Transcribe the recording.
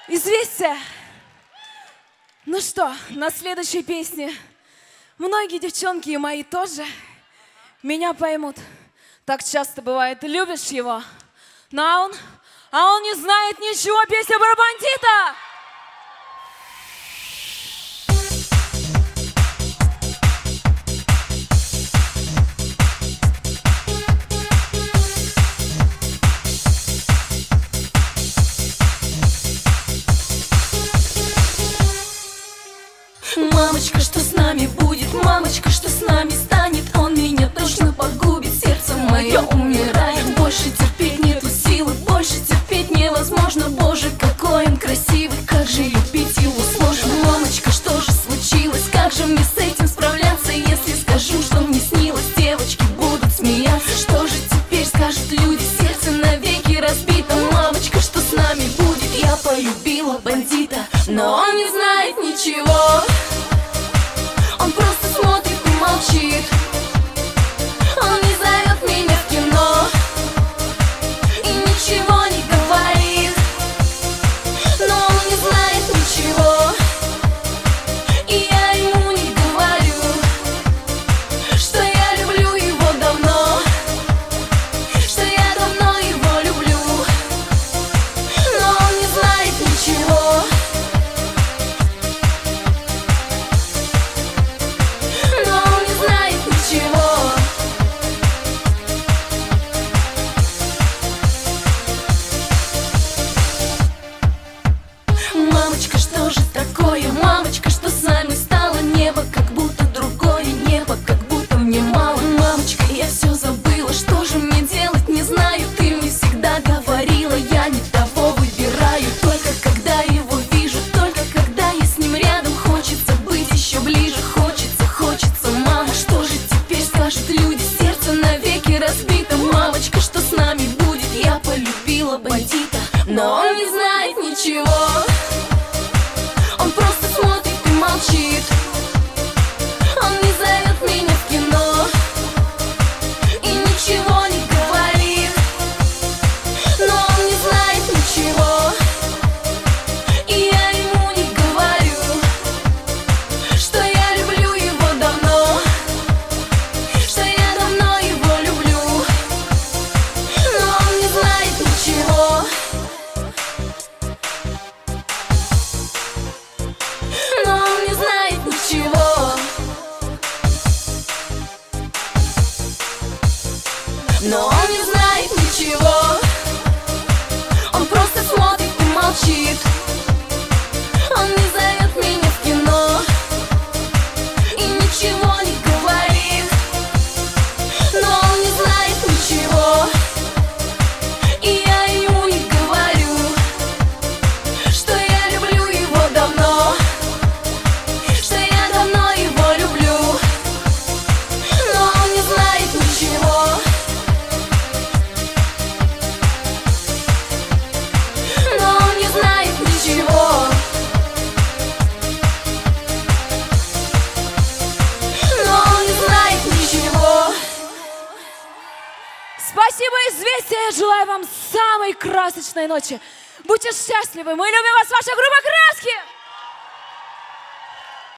Известия. Ну что, на следующей песне многие девчонки и мои тоже меня поймут. Так часто бывает, любишь его, но он не знает ничего. Песня про бандита. Мамочка, что с нами будет? Мамочка, что с нами станет? Он меня точно погубит, сердце мое умирает. Больше терпеть нету силы, больше терпеть невозможно. Боже, какой он красивый, как же любить его сложно. Мамочка, что же случилось? Как же мне с этим справляться? Если скажу, что мне снилось, девочки будут смеяться. Что же теперь скажут люди? Сердце навеки разбито. Мамочка, что с нами будет? Я полюбила бандита, но он не знает ничего. Он просто смотрит и молчит. Он не зовет меня в кино и ничего не говорит. Но он не знает ничего, и я ему не говорю, что я люблю его давно, что я давно его люблю. Но он не знает ничего. Мамочка, что же такое? Мамочка, что с нами стало? Небо как будто другое, небо как будто мне мало. Мамочка, я все забыла, что же мне делать, не знаю. Ты мне всегда говорила, я не того выбираю. Только когда его вижу, только когда я с ним рядом, хочется быть еще ближе, хочется, мама. Что же теперь скажут люди? Сердце навеки разбито. Мамочка, что с нами будет? Я полюбила бандита, но он не знает ничего. Он просто смотрит и молчит. Он не зовет меня в кино и ничего не говорит. Но он не знает ничего, и я ему не говорю, что я люблю его давно, что я давно его люблю. Но он не знает ничего. Но он не знает ничего. Но он не знает ничего. Он просто смотрит и молчит. Он не зовет меня в кино и ничего не говорит. Но он не знает ничего, и я ему не говорю, что я люблю его давно, что я давно его люблю. Но он не знает ничего. Но он не знает ничего. Но он не знает ничего. Спасибо, Известия. Я желаю вам самой красочной ночи. Будьте счастливы. Мы любим вас, ваша группа Краски.